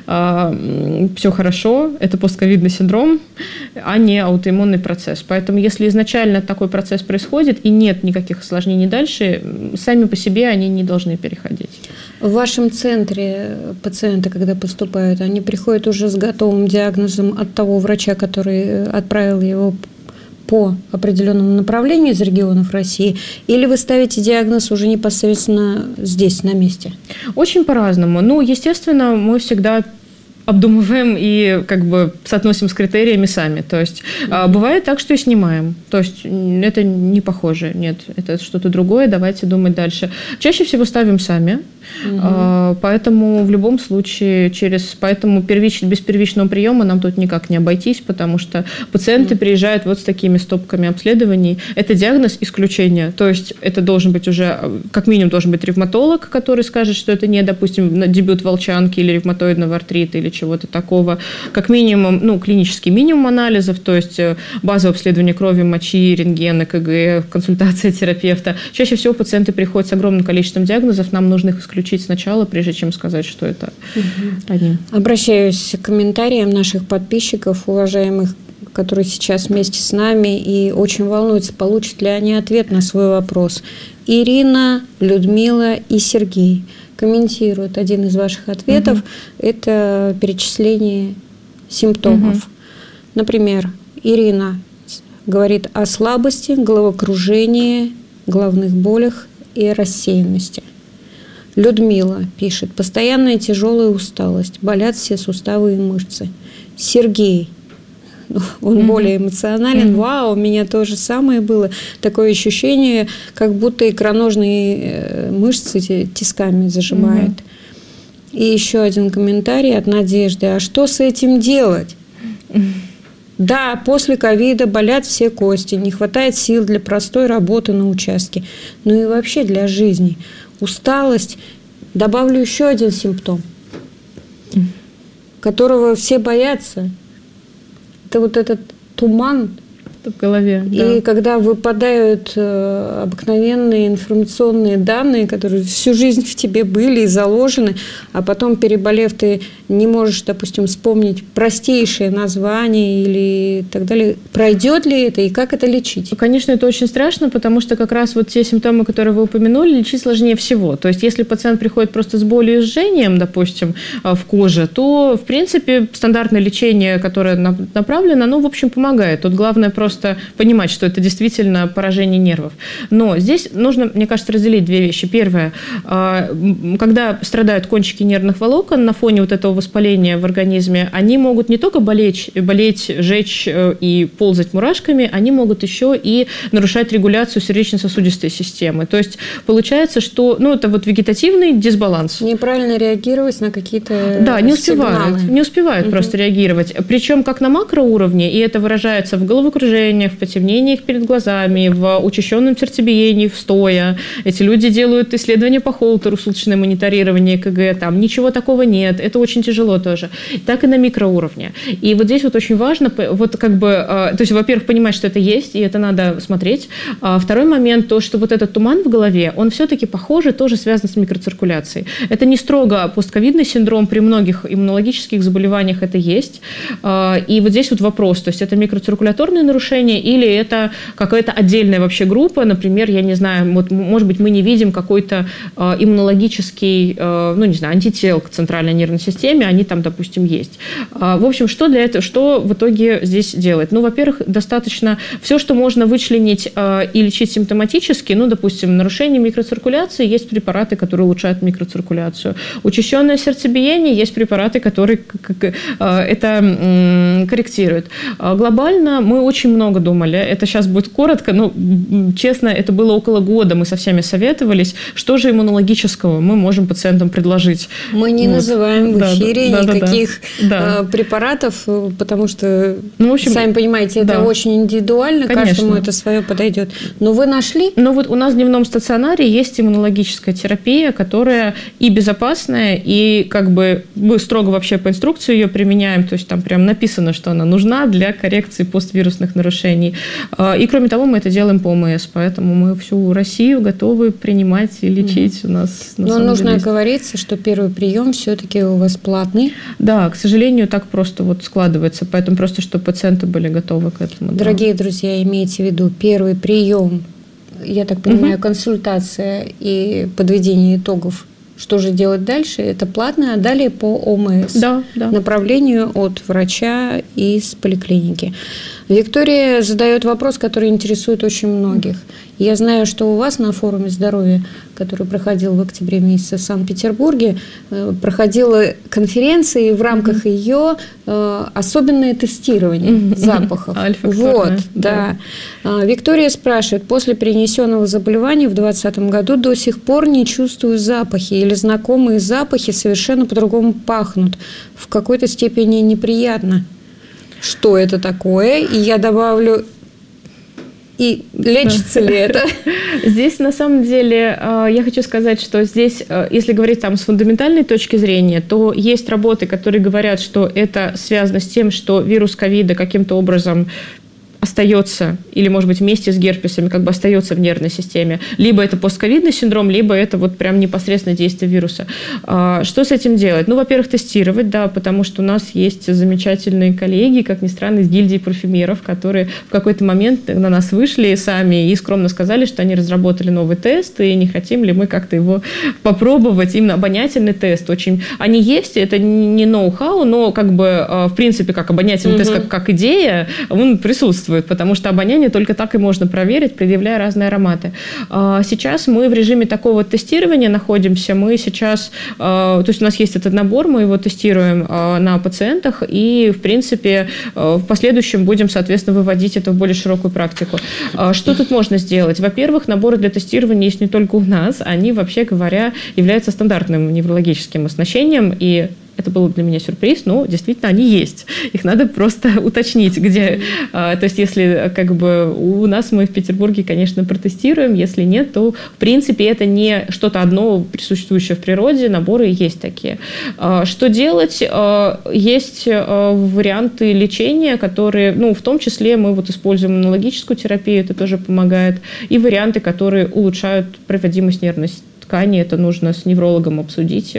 э, все хорошо, это постковидный синдром, а не аутоиммунный процесс. Поэтому если изначально такой процесс происходит и нет никаких осложнений дальше, сами по себе они не должны переходить. В вашем центре пациенты, когда поступают, они приходят уже с готовым диагнозом от того врача, который отправил его по определенному направлению из регионов России, или вы ставите диагноз уже непосредственно здесь, на месте? Очень по-разному. Ну, естественно, мы всегда обдумываем и как бы соотносим с критериями сами. То есть mm-hmm. бывает так, что и снимаем. То есть это не похоже. Нет, это что-то другое, давайте думать дальше. Чаще всего ставим сами. Угу. Поэтому в любом случае через, поэтому первич, без первичного приема нам тут никак не обойтись, потому что пациенты угу. приезжают вот с такими стопками обследований. Это диагноз исключения, то есть это должен быть уже, как минимум должен быть ревматолог, который скажет, что это не, допустим, дебют волчанки или ревматоидного артрита или чего-то такого. Как минимум, ну, клинический минимум анализов, то есть базовое обследование крови, мочи, рентген, ЭКГ, консультация терапевта. Чаще всего пациенты приходят с огромным количеством диагнозов, нам нужно их исключить сначала, прежде чем сказать, что это угу. они. Обращаюсь к комментариям наших подписчиков, уважаемых, которые сейчас вместе с нами и очень волнуются, получат ли они ответ на свой вопрос. Ирина, Людмила и Сергей комментируют один из ваших ответов. Угу. Это перечисление симптомов. Угу. Например, Ирина говорит о слабости, головокружении, головных болях и рассеянности. Людмила пишет: постоянная тяжелая усталость, болят все суставы и мышцы. Сергей, он mm-hmm. более эмоционален. Mm-hmm. Вау, у меня то же самое было. Такое ощущение, как будто икроножные мышцы тисками зажимает. Mm-hmm. И еще один комментарий от Надежды. А что с этим делать? Mm-hmm. Да, после ковида болят все кости, не хватает сил для простой работы на участке, ну и вообще для жизни. Усталость. Добавлю еще один симптом, которого все боятся. Это вот этот туман в голове. И да. когда выпадают э, обыкновенные информационные данные, которые всю жизнь в тебе были и заложены, а потом, переболев, ты не можешь, допустим, вспомнить простейшее название или так далее. Пройдет ли это и как это лечить? Конечно, это очень страшно, потому что как раз вот те симптомы, которые вы упомянули, лечить сложнее всего. То есть, если пациент приходит просто с болью и жжением, допустим, в коже, то, в принципе, стандартное лечение, которое направлено, оно, в общем, помогает. Тут главное просто понимать, что это действительно поражение нервов. Но здесь нужно, мне кажется, разделить две вещи. Первое, когда страдают кончики нервных волокон на фоне вот этого воспаления в организме, они могут не только болеть, болеть, жечь и ползать мурашками, они могут еще и нарушать регуляцию сердечно-сосудистой системы. То есть получается, что ну, это вот вегетативный дисбаланс. Неправильно реагировать на какие-то Да, не успевают, сигналы. не успевают угу. просто реагировать. Причем как на макроуровне, и это выражается в головокружении, нарушениях, в потемнениях перед глазами, в учащенном сердцебиении, в стоя. Эти люди делают исследования по Холтеру, суточное мониторирование ЭКГ, там ничего такого нет, это очень тяжело тоже. Так и на микроуровне. И вот здесь вот очень важно, вот как бы, то есть, во-первых, понимать, что это есть, и это надо смотреть. А второй момент, то, что вот этот туман в голове, он все-таки, похоже, тоже связан с микроциркуляцией. Это не строго постковидный синдром, при многих иммунологических заболеваниях это есть. И вот здесь вот вопрос, то есть это микроциркуляторные нарушения или это какая-то отдельная вообще группа, например, я не знаю, вот, может быть, мы не видим какой-то иммунологический, ну, не знаю, антител к центральной нервной системе, они там, допустим, есть. В общем, что для этого, что в итоге здесь делать? Ну, во-первых, достаточно все, что можно вычленить и лечить симптоматически, ну, допустим, нарушение микроциркуляции, есть препараты, которые улучшают микроциркуляцию. Учащенное сердцебиение, есть препараты, которые это корректируют. Глобально мы очень много думали, это сейчас будет коротко, но, честно, это было около года, мы со всеми советовались, что же иммунологического мы можем пациентам предложить. Мы не вот. называем в эфире да, да, никаких да, да. препаратов, потому что, ну, в общем, сами понимаете, это да. очень индивидуально, конечно. Каждому это свое подойдет. Но вы нашли? Ну вот у нас в дневном стационаре есть иммунологическая терапия, которая и безопасная, и как бы мы строго вообще по инструкции ее применяем, то есть там прям написано, что она нужна для коррекции поствирусных нарушений. И кроме того, мы это делаем по ОМС, поэтому мы всю Россию готовы принимать и лечить mm-hmm. у нас. Но нужно оговориться, что первый прием все-таки у вас платный. Да, к сожалению, так просто вот складывается, поэтому просто, чтобы пациенты были готовы к этому. Дорогие да. друзья, имейте в виду, первый прием, я так понимаю, mm-hmm. консультация и подведение итогов, что же делать дальше, это платно, а далее по ОМС, да, да. направлению от врача из поликлиники. Виктория задает вопрос, который интересует очень многих. Я знаю, что у вас на форуме здоровья, который проходил в октябре месяце в Санкт-Петербурге, проходила конференция, и в рамках mm-hmm. ее особенное тестирование mm-hmm. запахов. Вот, да. да. Виктория спрашивает, после перенесенного заболевания в двадцатом году до сих пор не чувствую запахи или знакомые запахи совершенно по-другому пахнут. В какой-то степени неприятно. Что это такое? И я добавлю, и лечится ли это? Здесь, на самом деле, я хочу сказать, что здесь, если говорить там с фундаментальной точки зрения, то есть работы, которые говорят, что это связано с тем, что вирус ковида каким-то образом остается, или, может быть, вместе с герпесами как бы остается в нервной системе. Либо это постковидный синдром, либо это вот прям непосредственно действие вируса. Что с этим делать? Ну, во-первых, тестировать, да, потому что у нас есть замечательные коллеги, как ни странно, из гильдии парфюмеров, которые в какой-то момент на нас вышли сами и скромно сказали, что они разработали новый тест, и не хотим ли мы как-то его попробовать. Именно обонятельный тест. Очень... Они есть, это не ноу-хау, но как бы, в принципе, как обонятельный mm-hmm. тест, как, как идея, он присутствует. Потому что обоняние только так и можно проверить, предъявляя разные ароматы. Сейчас мы в режиме такого тестирования находимся. Мы сейчас, то есть у нас есть этот набор, мы его тестируем на пациентах и, в принципе, в последующем будем, соответственно, выводить это в более широкую практику. Что тут можно сделать? Во-первых, наборы для тестирования есть не только у нас, они, вообще говоря, являются стандартным неврологическим оснащением, и это был для меня сюрприз, но действительно они есть. Их надо просто уточнить, где... То есть если как бы у нас мы в Петербурге, конечно, протестируем, если нет, то в принципе это не что-то одно присутствующее в природе, наборы есть такие. Что делать? Есть варианты лечения, которые, ну, в том числе мы вот используем иммунологическую терапию, это тоже помогает, и варианты, которые улучшают проводимость нервной ткани, это нужно с неврологом обсудить.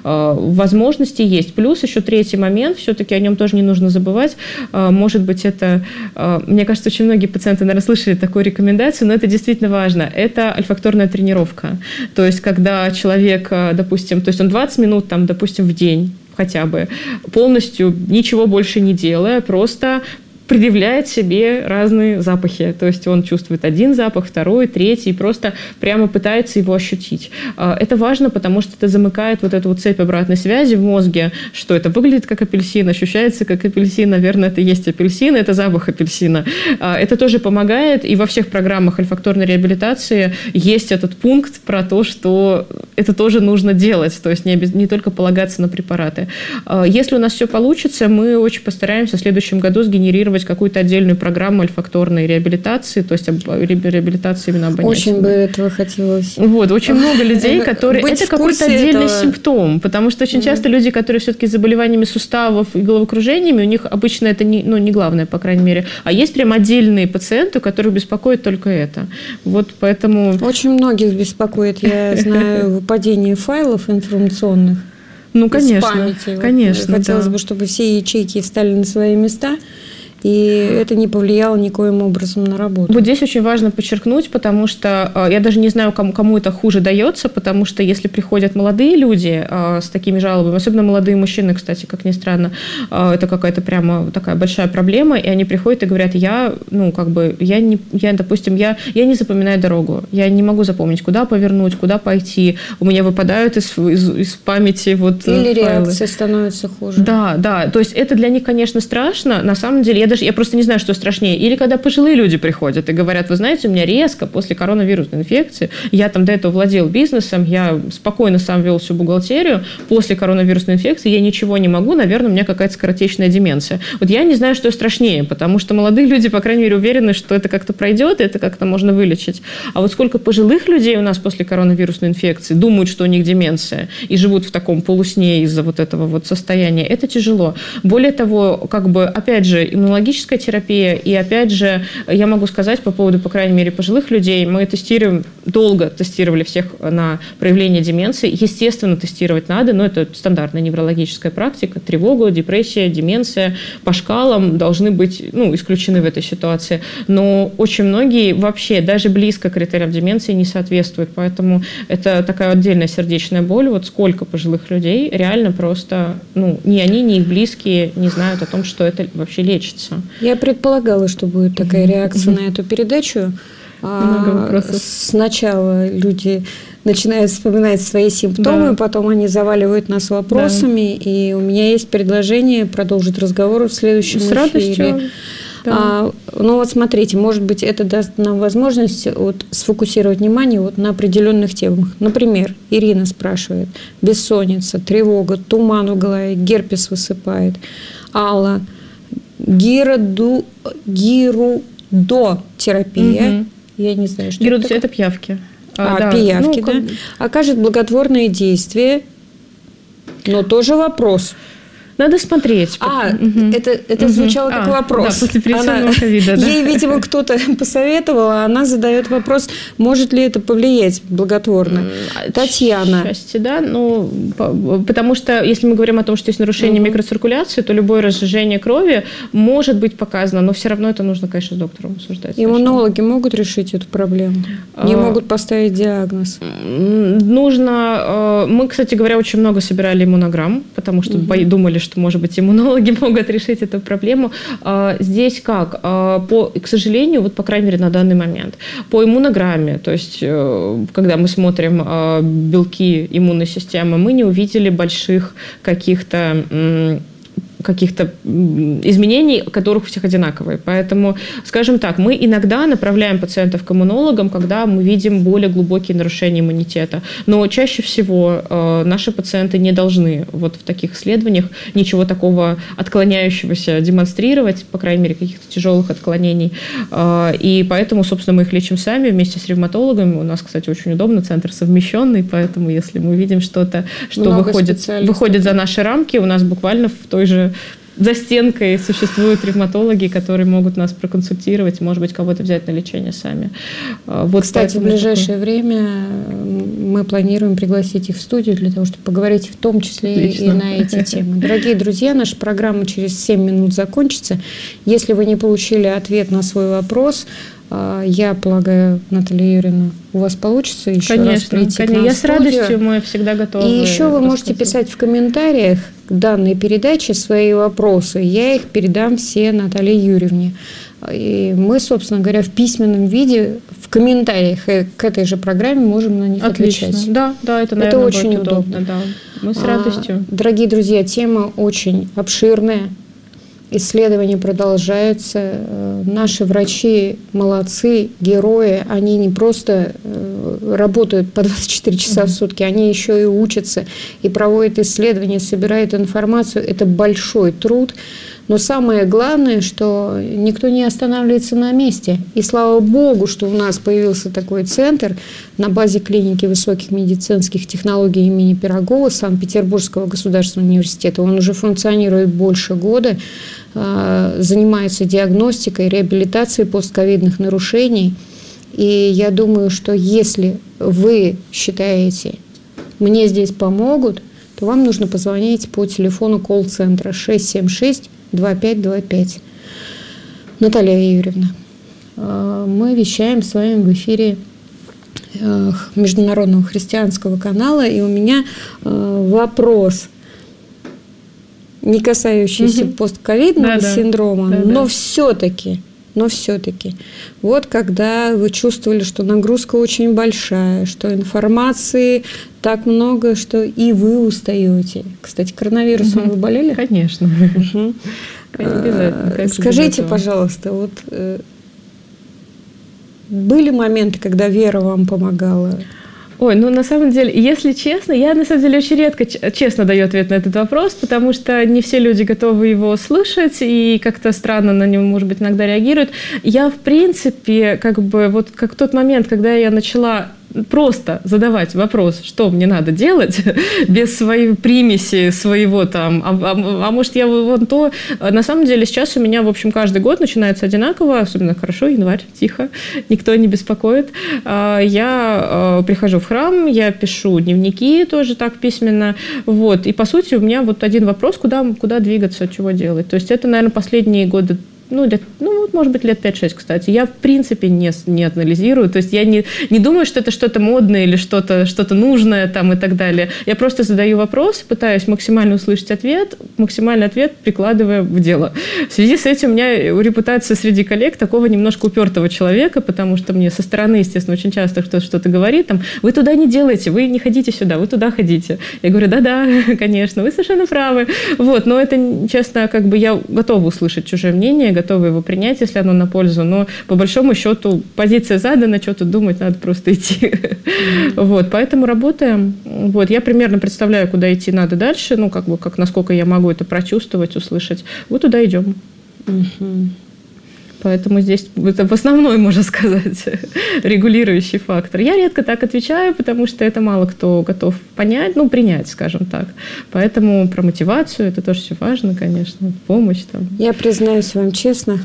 Возможности есть. Плюс еще третий момент, все-таки о нем тоже не нужно забывать. Может быть, это, мне кажется, очень многие пациенты, наверное, слышали такую рекомендацию, но это действительно важно. Это ольфакторная тренировка. То есть, когда человек, допустим, то есть он двадцать минут, там, допустим, в день хотя бы, полностью ничего больше не делая, просто предъявляет себе разные запахи. То есть он чувствует один запах, второй, третий, и просто прямо пытается его ощутить. Это важно, потому что это замыкает вот эту вот цепь обратной связи в мозге, что это выглядит как апельсин, ощущается как апельсин, наверное, это есть апельсин, это запах апельсина. Это тоже помогает, и во всех программах ольфакторной реабилитации есть этот пункт про то, что это тоже нужно делать, то есть не, обез... не только полагаться на препараты. Если у нас все получится, мы очень постараемся в следующем году сгенерировать какую-то отдельную программу ольфакторной реабилитации, то есть реабилитации именно обонятельной. Очень бы этого хотелось. Вот, очень много людей, которые... Это какой-то отдельный симптом, потому что очень часто люди, которые все-таки с заболеваниями суставов и головокружениями, у них обычно это не, ну, не главное, по крайней мере, а есть прям отдельные пациенты, которых беспокоит только это. Вот поэтому... Очень многих беспокоит, я знаю, выпадение файлов информационных. Ну, конечно, из памяти. конечно. Вот, хотелось да. бы, чтобы все ячейки встали на свои места, и это не повлияло никоим образом на работу. Вот здесь очень важно подчеркнуть, потому что э, я даже не знаю, кому, кому это хуже дается, потому что если приходят молодые люди э, с такими жалобами, особенно молодые мужчины, кстати, как ни странно, э, это какая-то прямо такая большая проблема, и они приходят и говорят, я, ну, как бы, я, не, я допустим, я, я не запоминаю дорогу, я не могу запомнить, куда повернуть, куда пойти, у меня выпадают из, из, из памяти вот Или файлы. реакция становится хуже. Да, да, то есть это для них, конечно, страшно, на самом деле, я даже я просто не знаю, что страшнее. Или когда пожилые люди приходят и говорят, вы знаете, у меня резко после коронавирусной инфекции, я там до этого владел бизнесом, я спокойно сам вел всю бухгалтерию, после коронавирусной инфекции я ничего не могу, наверное, у меня какая-то скоротечная деменция. Вот я не знаю, что страшнее, потому что молодые люди, по крайней мере, уверены, что это как-то пройдет, и это как-то можно вылечить. А вот сколько пожилых людей у нас после коронавирусной инфекции думают, что у них деменция, и живут в таком полусне из-за вот этого вот состояния, это тяжело. Более того, как бы, опять же, иммунологическая терапия, и опять же, я могу сказать по поводу, по крайней мере, пожилых людей, мы тестируем, долго тестировали всех на проявление деменции, естественно, тестировать надо, но это стандартная неврологическая практика, тревога, депрессия, деменция по шкалам должны быть, ну, исключены в этой ситуации, но очень многие вообще даже близко к критериям деменции не соответствуют, поэтому это такая отдельная сердечная боль, вот сколько пожилых людей реально просто, ну, ни они, ни их близкие не знают о том, что это вообще лечится. Я предполагала, что будет такая реакция на эту передачу. А, сначала люди начинают вспоминать свои симптомы, да. Потом они заваливают нас вопросами, да. И у меня есть предложение продолжить разговор в следующем С эфире. радостью. Да. А, ну вот смотрите, может быть, это даст нам возможность вот, сфокусировать внимание вот, на определенных темах. Например, Ирина спрашивает: бессонница, тревога, туман в голове, герпес высыпает. Алла: гироду, гирудотерапия. Угу. Я не знаю, что Гирудо, это. Это пиявки. А, а да. пиявки, ну, да. Как... Окажет благотворные действия, но тоже вопрос. Надо смотреть. А, угу. это, это угу. звучало как а, вопрос. Да, после перенесенного ковида. Да. Ей, видимо, кто-то посоветовал, а она задает вопрос, может ли это повлиять благотворно. Татьяна. Отчасти, да. Ну, потому что, если мы говорим о том, что есть нарушение угу. микроциркуляции, то любое разжижение крови может быть показано, но все равно это нужно, конечно, с доктором обсуждать. Иммунологи конечно. Могут решить эту проблему? Не а, могут поставить диагноз? Нужно... Мы, кстати говоря, очень много собирали иммунограмм, потому что угу. думали, что что, может быть, иммунологи могут решить эту проблему. Здесь как? По, к сожалению, вот по крайней мере на данный момент, по иммунограмме, то есть когда мы смотрим белки иммунной системы, мы не увидели больших каких-то каких-то изменений, которых у всех одинаковые. Поэтому, скажем так, мы иногда направляем пациентов к иммунологам, когда мы видим более глубокие нарушения иммунитета. Но чаще всего э, наши пациенты не должны вот в таких исследованиях ничего такого отклоняющегося демонстрировать, по крайней мере, каких-то тяжелых отклонений. Э, и поэтому, собственно, мы их лечим сами вместе с ревматологами. У нас, кстати, очень удобно, центр совмещенный, поэтому если мы видим что-то, что выходит, выходит за наши рамки, у нас буквально в той же за стенкой существуют ревматологи, которые могут нас проконсультировать, может быть, кого-то взять на лечение сами. Вот. Кстати, в ближайшее такое... время мы планируем пригласить их в студию для того, чтобы поговорить в том числе Отлично. И на эти темы. Дорогие друзья, наша программа через семь минут закончится. Если вы не получили ответ на свой вопрос, я полагаю, Наталья Юрьевна, у вас получится еще конечно, раз прийти конечно. к нам Я в студию. с радостью, мы всегда готовы. И еще вы можете писать в комментариях к данной передаче свои вопросы. Я их передам все Наталье Юрьевне. И мы, собственно говоря, в письменном виде, в комментариях к этой же программе можем на них Отлично. Отвечать. Да, да, это, наверное, это очень будет удобно. удобно. Да. Мы с радостью. А, дорогие друзья, тема очень обширная. Исследования продолжаются. Наши врачи молодцы, герои. Они не просто работают по двадцать четыре часа в сутки, они еще и учатся, и проводят исследования, собирают информацию. Это большой труд. Но самое главное, что никто не останавливается на месте. И слава богу, что у нас появился такой центр на базе клиники высоких медицинских технологий имени Пирогова Санкт-Петербургского государственного университета. Он уже функционирует больше года, занимается диагностикой, реабилитацией постковидных нарушений. И я думаю, что если вы считаете, мне здесь помогут, то вам нужно позвонить по телефону колл-центра шесть семь шесть два пять два пять. Наталья Юрьевна, мы вещаем с вами в эфире Международного христианского канала, и у меня вопрос, не касающийся угу. постковидного да, синдрома, да, но да. все-таки, но все-таки, вот когда вы чувствовали, что нагрузка очень большая, что информации так много, что и вы устаете. Кстати, коронавирусом угу. вы болели? Конечно. Угу. Обязательно. Скажите, пожалуйста, вот э, были моменты, когда вера вам помогала? Ой, ну на самом деле, если честно, я на самом деле очень редко честно даю ответ на этот вопрос, потому что не все люди готовы его слышать и как-то странно на него, может быть, иногда реагируют. Я, в принципе, как бы, вот как тот момент, когда я начала просто задавать вопрос, что мне надо делать, без своей примеси, своего там, а, а, а может я вон то... На самом деле сейчас у меня, в общем, каждый год начинается одинаково, особенно хорошо, январь, тихо, никто не беспокоит. Я прихожу в храм, я пишу дневники тоже так письменно, вот, и по сути у меня вот один вопрос, куда, куда двигаться, чего делать. То есть это, наверное, последние годы, ну, лет, ну, может быть, лет пять-шесть, кстати. Я, в принципе, не, не анализирую. То есть я не, не думаю, что это что-то модное или что-то, что-то нужное там и так далее. Я просто задаю вопрос, пытаюсь максимально услышать ответ, максимальный ответ прикладывая в дело. В связи с этим у меня репутация среди коллег такого немножко упертого человека, потому что мне со стороны, естественно, очень часто кто-то что-то говорит, там, вы туда не делаете, вы не ходите сюда, вы туда ходите. Я говорю, да-да, конечно, вы совершенно правы. Вот, но это, честно, как бы я готова услышать чужое мнение, готовы его принять, если оно на пользу, но по большому счету позиция задана, что тут думать, надо просто идти. Mm-hmm. Вот, поэтому работаем. Вот, я примерно представляю, куда идти надо дальше, ну, как бы, как, насколько я могу это прочувствовать, услышать. Вот туда идем. Mm-hmm. Поэтому здесь это основной, можно сказать, регулирующий фактор. Я редко так отвечаю, потому что это мало кто готов понять, ну, принять, скажем так. Поэтому про мотивацию это тоже все важно, конечно, помощь там. Я признаюсь вам честно,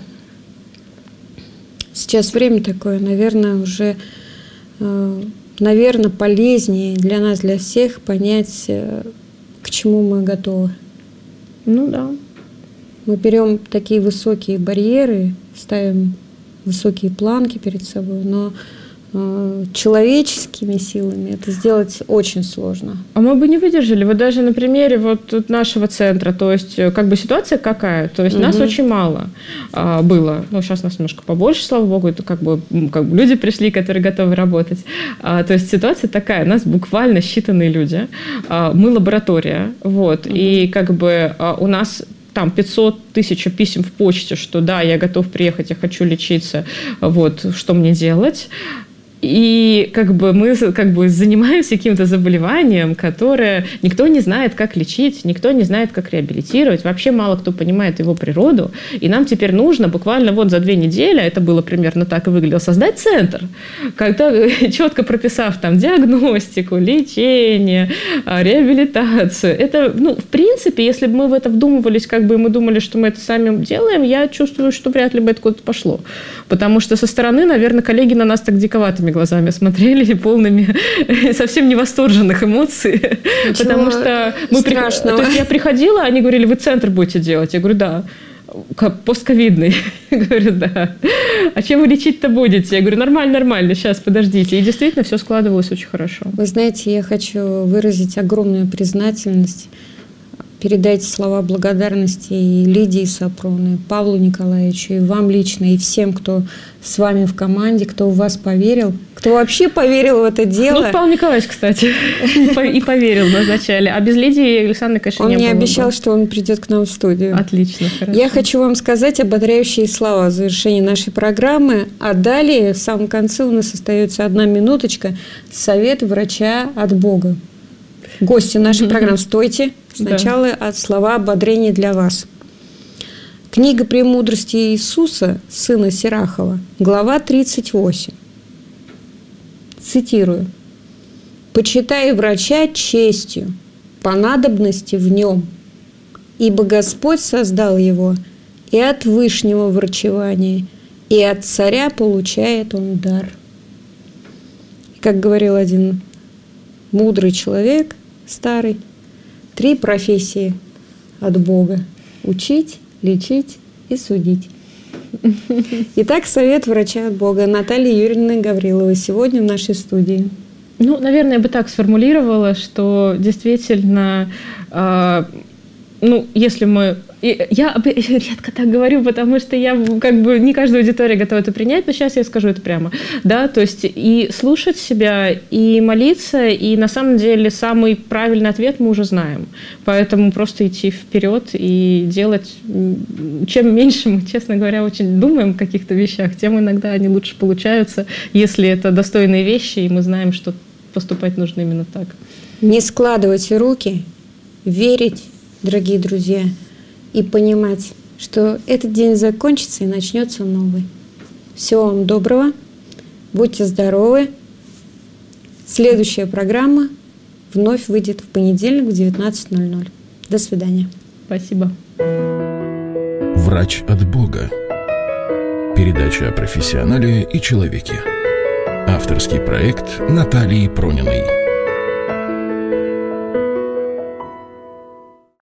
сейчас время такое, наверное, уже, наверное, полезнее для нас, для всех понять, к чему мы готовы. Ну да. Мы берем такие высокие барьеры, ставим высокие планки перед собой, но э, человеческими силами это сделать очень сложно. А мы бы не выдержали. Вот даже на примере вот нашего центра, то есть как бы ситуация какая? То есть угу. нас очень мало а, было. Ну, сейчас нас немножко побольше, слава богу, это как бы, как бы люди пришли, которые готовы работать. А, то есть ситуация такая, нас буквально считанные люди. А, мы лаборатория, вот, угу. и как бы а, у нас там пятьсот тысяч писем в почте, что да, я готов приехать, я хочу лечиться, вот, что мне делать. И как бы мы как бы занимаемся каким-то заболеванием, которое никто не знает, как лечить, никто не знает, как реабилитировать. Вообще мало кто понимает его природу. И нам теперь нужно буквально вот за две недели, это было примерно так и выглядело, создать центр, когда, четко прописав там диагностику, лечение, реабилитацию. Это, ну, в принципе, если бы мы в это вдумывались, как бы мы думали, что мы это сами делаем, я чувствую, что вряд ли бы это куда-то пошло. Потому что со стороны, наверное, коллеги на нас так диковатыми глазами смотрели, полными совсем не восторженных эмоций. Ничего потому что мы при... То есть я приходила, они говорили, вы центр будете делать? Я говорю, да. Постковидный. Я говорю, да. А чем вы лечить-то будете? Я говорю, нормально, нормально, сейчас, подождите. И действительно все складывалось очень хорошо. Вы знаете, я хочу выразить огромную признательность передайте слова благодарности и Лидии Сапроны, Павлу Николаевичу, и вам лично, и всем, кто с вами в команде, кто в вас поверил, кто вообще поверил в это дело. Ну, Павел Николаевич, кстати, и поверил вначале. А без Лидии Александры, конечно, не было. Он мне обещал, что он придет к нам в студию. Отлично, хорошо. Я хочу вам сказать ободряющие слова в завершении нашей программы, а далее, в самом конце, у нас остается одна минуточка. Совет врача от Бога. Гости нашей программы, стойте. Сначала да. от слова ободрения для вас. Книга «Премудрости Иисуса», сына Сирахова, глава тридцать восемь. Цитирую. «Почитай врача честью, по надобности в нем, ибо Господь создал его, и от вышнего врачевания, и от царя получает он дар». Как говорил один мудрый человек, старый, три профессии от Бога – учить, лечить и судить. Итак, совет врача от Бога Натальи Юрьевны Гавриловой сегодня в нашей студии. Ну, наверное, я бы так сформулировала, что действительно, э, ну, если мы... Я редко так говорю, потому что я как бы не каждая аудитория готова это принять, но сейчас я скажу это прямо. Да, то есть и слушать себя, и молиться, и на самом деле самый правильный ответ мы уже знаем. Поэтому просто идти вперед и делать... Чем меньше мы, честно говоря, очень думаем о каких-то вещах, тем иногда они лучше получаются, если это достойные вещи, и мы знаем, что поступать нужно именно так. Не складывайте руки, верить, дорогие друзья, и понимать, что этот день закончится и начнется новый. Всего вам доброго, будьте здоровы. Следующая программа вновь выйдет в понедельник в девятнадцать ноль ноль. До свидания. Спасибо. Врач от Бога. Передача о профессионале и человеке. Авторский проект Натальи Прониной.